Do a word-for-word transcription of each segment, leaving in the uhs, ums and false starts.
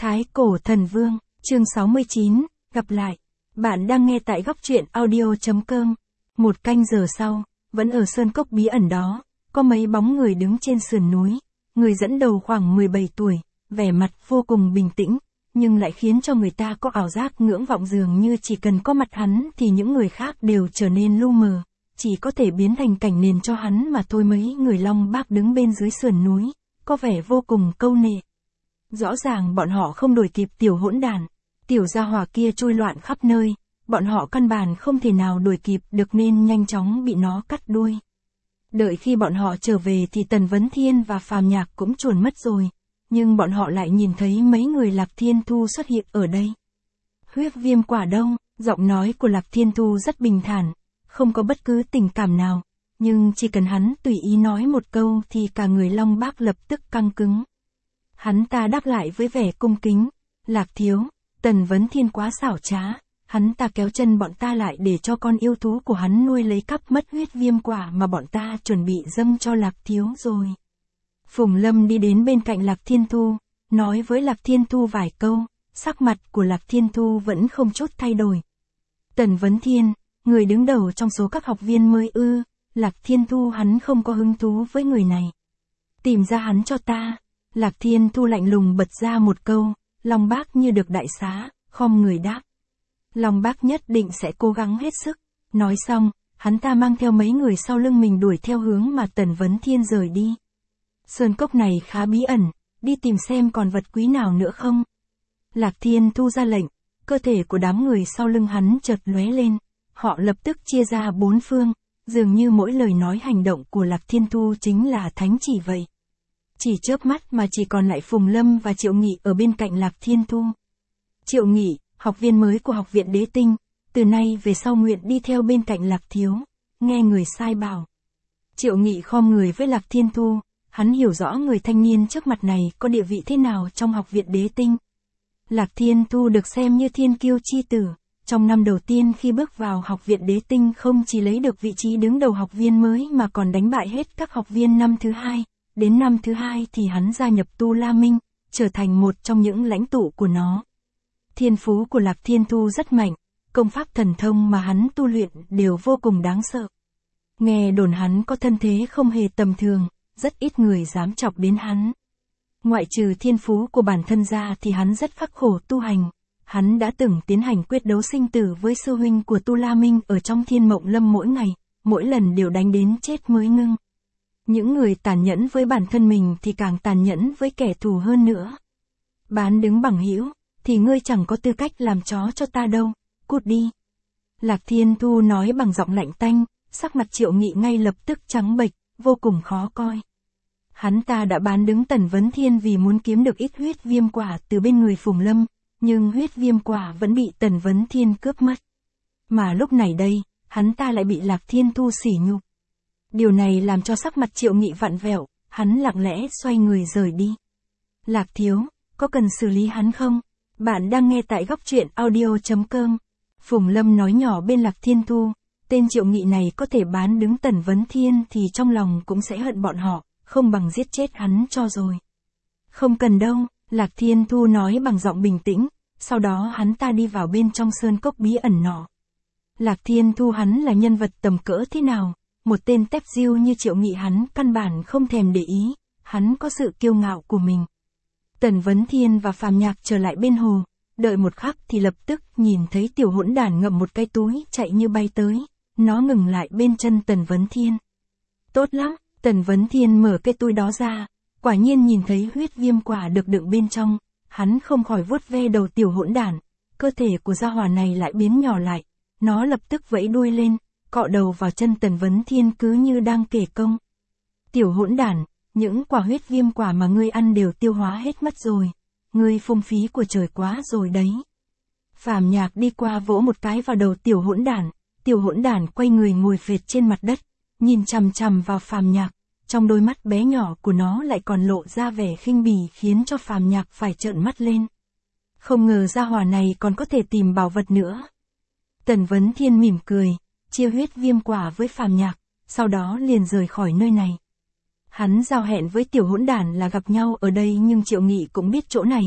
Thái Cổ Thần Vương, chương sáu mươi chín, gặp lại. Bạn đang nghe tại góc truyện audio chấm com. Một canh giờ sau, vẫn ở sơn cốc bí ẩn đó, có mấy bóng người đứng trên sườn núi. Người dẫn đầu khoảng mười bảy tuổi, vẻ mặt vô cùng bình tĩnh, nhưng lại khiến cho người ta có ảo giác ngưỡng vọng, dường như chỉ cần có mặt hắn thì những người khác đều trở nên lu mờ, chỉ có thể biến thành cảnh nền cho hắn mà thôi. Mấy người Long Bác đứng bên dưới sườn núi, có vẻ vô cùng câu nệ. Rõ ràng bọn họ không đuổi kịp tiểu hỗn đản, tiểu gia hỏa kia trôi loạn khắp nơi, bọn họ căn bản không thể nào đuổi kịp được nên nhanh chóng bị nó cắt đuôi. Đợi khi bọn họ trở về thì Tần Vấn Thiên và Phàm Nhạc cũng chuồn mất rồi, nhưng bọn họ lại nhìn thấy mấy người Lạc Thiên Thu xuất hiện ở đây. Huyết viêm quả đâu? Giọng nói của Lạc Thiên Thu rất bình thản, không có bất cứ tình cảm nào, nhưng chỉ cần hắn tùy ý nói một câu thì cả người Long Bác lập tức căng cứng. Hắn ta đáp lại với vẻ cung kính, Lạc thiếu, Tần Vấn Thiên quá xảo trá, hắn ta kéo chân bọn ta lại để cho con yêu thú của hắn nuôi lấy cắp mất huyết viêm quả mà bọn ta chuẩn bị dâng cho Lạc thiếu rồi. Phùng Lâm đi đến bên cạnh Lạc Thiên Thu, nói với Lạc Thiên Thu vài câu, sắc mặt của Lạc Thiên Thu vẫn không chút thay đổi. Tần Vấn Thiên, người đứng đầu trong số các học viên mới ư? Lạc Thiên Thu hắn không có hứng thú với người này. Tìm ra hắn cho ta. Lạc Thiên Thu lạnh lùng bật ra một câu, Long Bác như được đại xá, khom người đáp. Long Bác nhất định sẽ cố gắng hết sức. Nói xong, hắn ta mang theo mấy người sau lưng mình đuổi theo hướng mà Tần Vấn Thiên rời đi. Sơn cốc này khá bí ẩn, đi tìm xem còn vật quý nào nữa không. Lạc Thiên Thu ra lệnh, cơ thể của đám người sau lưng hắn chợt lóe lên, họ lập tức chia ra bốn phương, dường như mỗi lời nói hành động của Lạc Thiên Thu chính là thánh chỉ vậy. Chỉ chớp mắt mà chỉ còn lại Phùng Lâm và Triệu Nghị ở bên cạnh Lạc Thiên Thu. Triệu Nghị, học viên mới của học viện Đế Tinh, từ nay về sau nguyện đi theo bên cạnh Lạc thiếu, nghe người sai bảo. Triệu Nghị khom người với Lạc Thiên Thu, hắn hiểu rõ người thanh niên trước mặt này có địa vị thế nào trong học viện Đế Tinh. Lạc Thiên Thu được xem như thiên kiêu chi tử, trong năm đầu tiên khi bước vào học viện Đế Tinh không chỉ lấy được vị trí đứng đầu học viên mới mà còn đánh bại hết các học viên năm thứ hai. Đến năm thứ hai thì hắn gia nhập Tu La Minh, trở thành một trong những lãnh tụ của nó. Thiên phú của Lạc Thiên Thu rất mạnh, công pháp thần thông mà hắn tu luyện đều vô cùng đáng sợ. Nghe đồn hắn có thân thế không hề tầm thường, rất ít người dám chọc đến hắn. Ngoại trừ thiên phú của bản thân ra thì hắn rất khắc khổ tu hành. Hắn đã từng tiến hành quyết đấu sinh tử với sư huynh của Tu La Minh ở trong Thiên Mộng Lâm mỗi ngày, mỗi lần đều đánh đến chết mới ngưng. Những người tàn nhẫn với bản thân mình thì càng tàn nhẫn với kẻ thù hơn nữa. Bán đứng bằng hữu, thì ngươi chẳng có tư cách làm chó cho ta đâu, cút đi. Lạc Thiên Thu nói bằng giọng lạnh tanh, sắc mặt Triệu Nghị ngay lập tức trắng bệch, vô cùng khó coi. Hắn ta đã bán đứng Tần Vấn Thiên vì muốn kiếm được ít huyết viêm quả từ bên người Phùng Lâm, nhưng huyết viêm quả vẫn bị Tần Vấn Thiên cướp mất. Mà lúc này đây, hắn ta lại bị Lạc Thiên Thu sỉ nhục. Điều này làm cho sắc mặt Triệu Nghị vặn vẹo, hắn lặng lẽ xoay người rời đi. Lạc thiếu, có cần xử lý hắn không? Bạn đang nghe tại góc truyện audio chấm com. Phùng Lâm nói nhỏ bên Lạc Thiên Thu, tên Triệu Nghị này có thể bán đứng Tần Vấn Thiên thì trong lòng cũng sẽ hận bọn họ, không bằng giết chết hắn cho rồi. Không cần đâu, Lạc Thiên Thu nói bằng giọng bình tĩnh, sau đó hắn ta đi vào bên trong sơn cốc bí ẩn nọ. Lạc Thiên Thu hắn là nhân vật tầm cỡ thế nào? Một tên tép diêu như Triệu Nghị hắn căn bản không thèm để ý, hắn có sự kiêu ngạo của mình. Tần Vấn Thiên và Phàm Nhạc trở lại bên hồ, đợi một khắc thì lập tức nhìn thấy tiểu hỗn đản ngậm một cái túi chạy như bay tới, nó ngừng lại bên chân Tần Vấn Thiên. Tốt lắm, Tần Vấn Thiên mở cái túi đó ra, quả nhiên nhìn thấy huyết viêm quả được đựng bên trong, hắn không khỏi vuốt ve đầu tiểu hỗn đản, cơ thể của gia hỏa này lại biến nhỏ lại, nó lập tức vẫy đuôi lên, cọ đầu vào chân Tần Vấn Thiên cứ như đang kể công. Tiểu hỗn đản, những quả huyết viêm quả mà ngươi ăn đều tiêu hóa hết mất rồi. Ngươi phung phí của trời quá rồi đấy. Phàm Nhạc đi qua vỗ một cái vào đầu tiểu hỗn đản, tiểu hỗn đản quay người ngồi phệt trên mặt đất, nhìn chằm chằm vào Phàm Nhạc, trong đôi mắt bé nhỏ của nó lại còn lộ ra vẻ khinh bỉ khiến cho Phàm Nhạc phải trợn mắt lên. Không ngờ gia hỏa này còn có thể tìm bảo vật nữa. Tần Vấn Thiên mỉm cười, chia huyết viêm quả với Phàm Nhạc, sau đó liền rời khỏi nơi này. Hắn giao hẹn với tiểu hỗn đản là gặp nhau ở đây nhưng Triệu Nghị cũng biết chỗ này,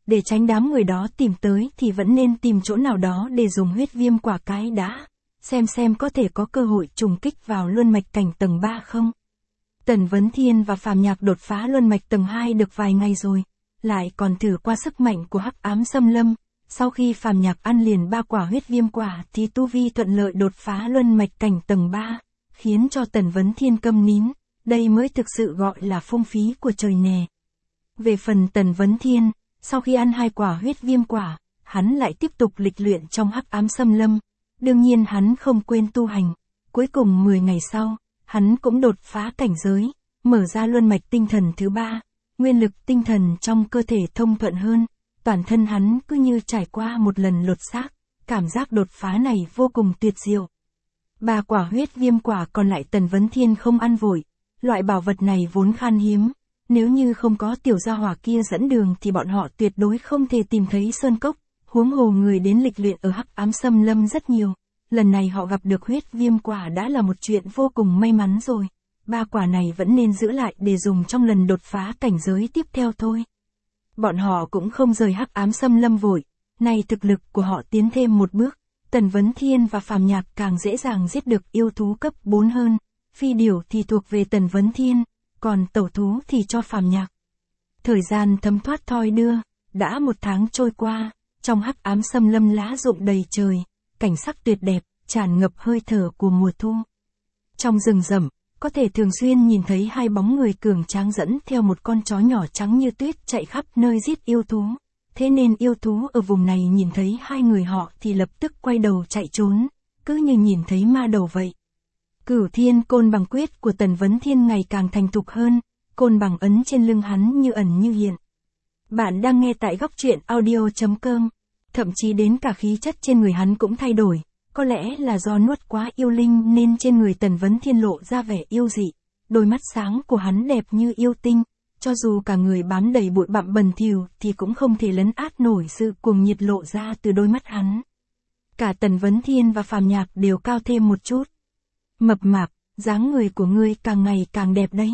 để tránh đám người đó tìm tới thì vẫn nên tìm chỗ nào đó để dùng huyết viêm quả cái đã, xem xem có thể có cơ hội trùng kích vào luân mạch cảnh tầng ba không. Tần Vấn Thiên và Phàm Nhạc đột phá luân mạch tầng hai được vài ngày rồi, lại còn thử qua sức mạnh của hắc ám xâm lâm, sau khi Phàm Nhạc ăn liền ba quả huyết viêm quả thì tu vi thuận lợi đột phá luân mạch cảnh tầng ba, khiến cho Tần Vấn Thiên câm nín, đây mới thực sự gọi là phung phí của trời nè. Về phần Tần Vấn Thiên, sau khi ăn hai quả huyết viêm quả, hắn lại tiếp tục lịch luyện trong hắc ám xâm lâm, đương nhiên hắn không quên tu hành, cuối cùng mười ngày sau, hắn cũng đột phá cảnh giới, mở ra luân mạch tinh thần thứ ba, nguyên lực tinh thần trong cơ thể thông thuận hơn, toàn thân hắn cứ như trải qua một lần lột xác, cảm giác đột phá này vô cùng tuyệt diệu. Ba quả huyết viêm quả còn lại Tần Vấn Thiên không ăn vội, loại bảo vật này vốn khan hiếm, nếu như không có tiểu gia hỏa kia dẫn đường thì bọn họ tuyệt đối không thể tìm thấy sơn cốc, huống hồ người đến lịch luyện ở hắc ám xâm lâm rất nhiều. Lần này họ gặp được huyết viêm quả đã là một chuyện vô cùng may mắn rồi. Ba quả này vẫn nên giữ lại để dùng trong lần đột phá cảnh giới tiếp theo thôi. Bọn họ cũng không rời hắc ám xâm lâm vội. Nay thực lực của họ tiến thêm một bước. Tần Vấn Thiên và Phàm Nhạc càng dễ dàng giết được yêu thú cấp bốn hơn. Phi điểu thì thuộc về Tần Vấn Thiên, còn tẩu thú thì cho Phàm Nhạc. Thời gian thấm thoát thoi đưa, đã một tháng trôi qua, trong hắc ám xâm lâm lá rụng đầy trời. Cảnh sắc tuyệt đẹp, tràn ngập hơi thở của mùa thu. Trong rừng rậm, có thể thường xuyên nhìn thấy hai bóng người cường tráng dẫn theo một con chó nhỏ trắng như tuyết chạy khắp nơi giết yêu thú. Thế nên yêu thú ở vùng này nhìn thấy hai người họ thì lập tức quay đầu chạy trốn, cứ như nhìn thấy ma đầu vậy. Cửu Thiên Côn Bằng Quyết của Tần Vấn Thiên ngày càng thành thục hơn, côn bằng ấn trên lưng hắn như ẩn như hiện. Bạn đang nghe tại góc truyện audio chấm com. Thậm chí đến cả khí chất trên người hắn cũng thay đổi, có lẽ là do nuốt quá yêu linh nên trên người Tần Vấn Thiên lộ ra vẻ yêu dị, đôi mắt sáng của hắn đẹp như yêu tinh, cho dù cả người bám đầy bụi bặm bẩn thỉu thì cũng không thể lấn át nổi sự cuồng nhiệt lộ ra từ đôi mắt hắn. Cả Tần Vấn Thiên và Phàm Nhạc đều cao thêm một chút. Mập mạp, dáng người của ngươi càng ngày càng đẹp đấy.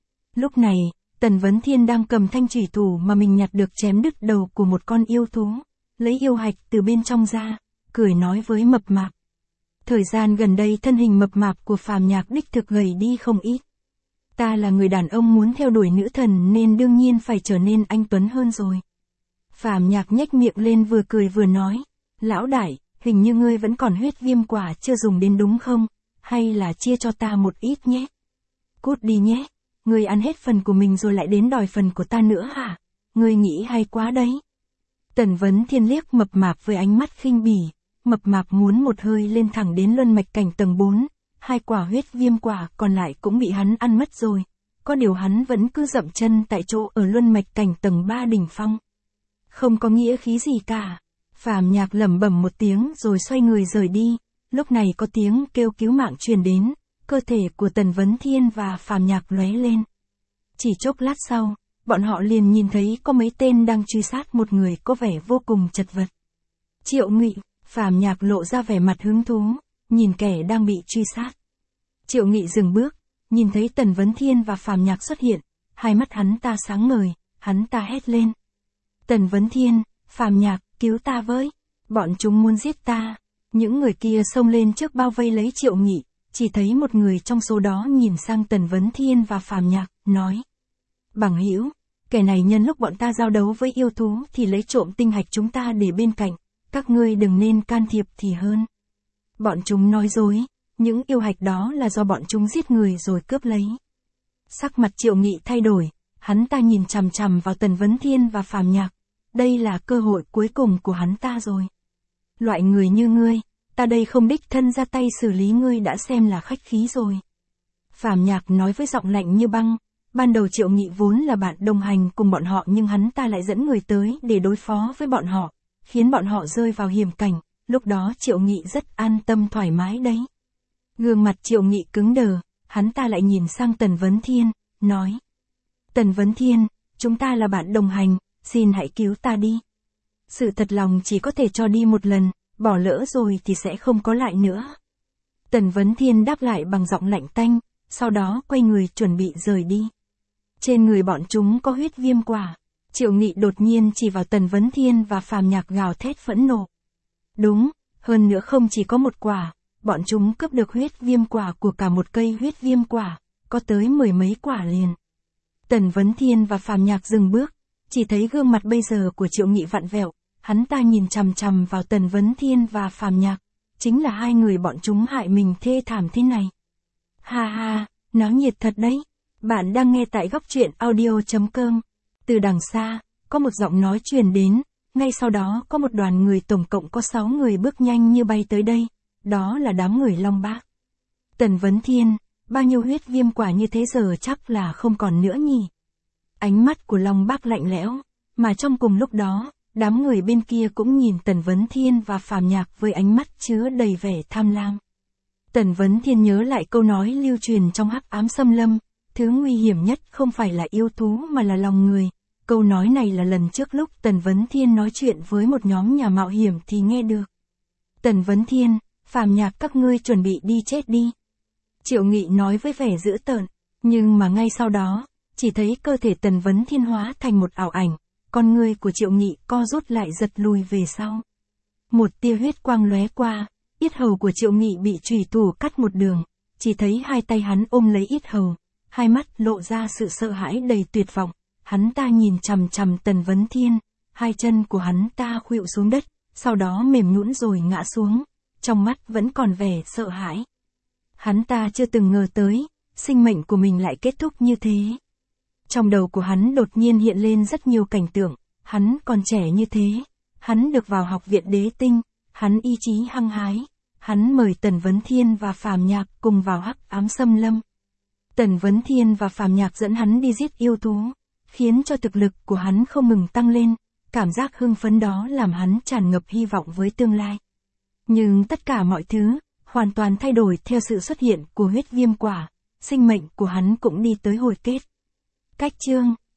Lúc này, Tần Vấn Thiên đang cầm thanh chủy thủ mà mình nhặt được chém đứt đầu của một con yêu thú, lấy yêu hạch từ bên trong ra, cười nói với mập mạp. Thời gian gần đây thân hình mập mạp của Phàm Nhạc đích thực gầy đi không ít. Ta là người đàn ông muốn theo đuổi nữ thần nên đương nhiên phải trở nên anh tuấn hơn rồi. Phàm Nhạc nhếch miệng lên vừa cười vừa nói, lão đại, hình như ngươi vẫn còn huyết viêm quả chưa dùng đến đúng không, hay là chia cho ta một ít nhé. Cút đi nhé, ngươi ăn hết phần của mình rồi lại đến đòi phần của ta nữa hả, ngươi nghĩ hay quá đấy. Tần Vấn Thiên liếc mập mạp với ánh mắt khinh bỉ, mập mạp muốn một hơi lên thẳng đến luân mạch cảnh tầng bốn, hai quả huyết viêm quả còn lại cũng bị hắn ăn mất rồi, có điều hắn vẫn cứ dậm chân tại chỗ ở luân mạch cảnh tầng ba đỉnh phong. Không có nghĩa khí gì cả. Phàm Nhạc lẩm bẩm một tiếng rồi xoay người rời đi, lúc này có tiếng kêu cứu mạng truyền đến, cơ thể của Tần Vấn Thiên và Phàm Nhạc lóe lên. Chỉ chốc lát sau, bọn họ liền nhìn thấy có mấy tên đang truy sát một người có vẻ vô cùng chật vật. Triệu Nghị, Phàm Nhạc lộ ra vẻ mặt hứng thú, nhìn kẻ đang bị truy sát. Triệu Nghị dừng bước, nhìn thấy Tần Vấn Thiên và Phàm Nhạc xuất hiện, hai mắt hắn ta sáng ngời, hắn ta hét lên. Tần Vấn Thiên, Phàm Nhạc, cứu ta với, bọn chúng muốn giết ta. Những người kia xông lên trước bao vây lấy Triệu Nghị, chỉ thấy một người trong số đó nhìn sang Tần Vấn Thiên và Phàm Nhạc, nói. Bằng hữu, kẻ này nhân lúc bọn ta giao đấu với yêu thú thì lấy trộm tinh hạch chúng ta để bên cạnh, các ngươi đừng nên can thiệp thì hơn. Bọn chúng nói dối, những yêu hạch đó là do bọn chúng giết người rồi cướp lấy. Sắc mặt Triệu Nghị thay đổi, hắn ta nhìn chằm chằm vào Tần Vấn Thiên và Phàm Nhạc, đây là cơ hội cuối cùng của hắn ta rồi. Loại người như ngươi, ta đây không đích thân ra tay xử lý ngươi đã xem là khách khí rồi. Phàm Nhạc nói với giọng lạnh như băng, ban đầu Triệu Nghị vốn là bạn đồng hành cùng bọn họ nhưng hắn ta lại dẫn người tới để đối phó với bọn họ, khiến bọn họ rơi vào hiểm cảnh, lúc đó Triệu Nghị rất an tâm thoải mái đấy. Gương mặt Triệu Nghị cứng đờ, hắn ta lại nhìn sang Tần Vấn Thiên, nói. Tần Vấn Thiên, chúng ta là bạn đồng hành, xin hãy cứu ta đi. Sự thật lòng chỉ có thể cho đi một lần, bỏ lỡ rồi thì sẽ không có lại nữa. Tần Vấn Thiên đáp lại bằng giọng lạnh tanh, sau đó quay người chuẩn bị rời đi. Trên người bọn chúng có huyết viêm quả. Triệu Nghị đột nhiên chỉ vào Tần Vấn Thiên và Phàm Nhạc gào thét phẫn nộ. Đúng, hơn nữa không chỉ có một quả, bọn chúng cướp được huyết viêm quả của cả một cây huyết viêm quả, có tới mười mấy quả liền. Tần Vấn Thiên và Phàm Nhạc dừng bước, chỉ thấy gương mặt bây giờ của Triệu Nghị vặn vẹo, hắn ta nhìn chằm chằm vào Tần Vấn Thiên và Phàm Nhạc, chính là hai người bọn chúng hại mình thê thảm thế này. Ha ha, náo nhiệt thật đấy. Bạn đang nghe tại góc truyện audio chấm com. Từ đằng xa, có một giọng nói truyền đến, ngay sau đó có một đoàn người tổng cộng có sáu người bước nhanh như bay tới đây, đó là đám người Long Bác. Tần Vấn Thiên, bao nhiêu huyết viêm quả như thế giờ chắc là không còn nữa nhỉ. Ánh mắt của Long Bác lạnh lẽo, mà trong cùng lúc đó, đám người bên kia cũng nhìn Tần Vấn Thiên và Phàm Nhạc với ánh mắt chứa đầy vẻ tham lam. Tần Vấn Thiên nhớ lại câu nói lưu truyền trong Hắc Ám Xâm Lâm, thứ nguy hiểm nhất không phải là yêu thú mà là lòng người. Câu nói này là lần trước lúc Tần Vấn Thiên nói chuyện với một nhóm nhà mạo hiểm thì nghe được. Tần Vấn Thiên, Phàm Nhạc các ngươi chuẩn bị đi chết đi. Triệu Nghị nói với vẻ dữ tợn, nhưng mà ngay sau đó, chỉ thấy cơ thể Tần Vấn Thiên hóa thành một ảo ảnh, con người của Triệu Nghị co rút lại giật lùi về sau. Một tia huyết quang lóe qua, yết hầu của Triệu Nghị bị chùy thủ cắt một đường, chỉ thấy hai tay hắn ôm lấy yết hầu, hai mắt lộ ra sự sợ hãi đầy tuyệt vọng, hắn ta nhìn chằm chằm Tần Vấn Thiên, hai chân của hắn ta khuỵu xuống đất, sau đó mềm nhũn rồi ngã xuống, trong mắt vẫn còn vẻ sợ hãi. Hắn ta chưa từng ngờ tới, sinh mệnh của mình lại kết thúc như thế. Trong đầu của hắn đột nhiên hiện lên rất nhiều cảnh tượng, hắn còn trẻ như thế, hắn được vào học viện Đế Tinh, hắn ý chí hăng hái, hắn mời Tần Vấn Thiên và Phàm Nhạc cùng vào Hắc Ám Xâm Lâm. Tần Vấn Thiên và Phàm Nhạc dẫn hắn đi giết yêu thú, khiến cho thực lực của hắn không ngừng tăng lên, cảm giác hưng phấn đó làm hắn tràn ngập hy vọng với tương lai. Nhưng tất cả mọi thứ, hoàn toàn thay đổi theo sự xuất hiện của huyết viêm quả, sinh mệnh của hắn cũng đi tới hồi kết. Cách chương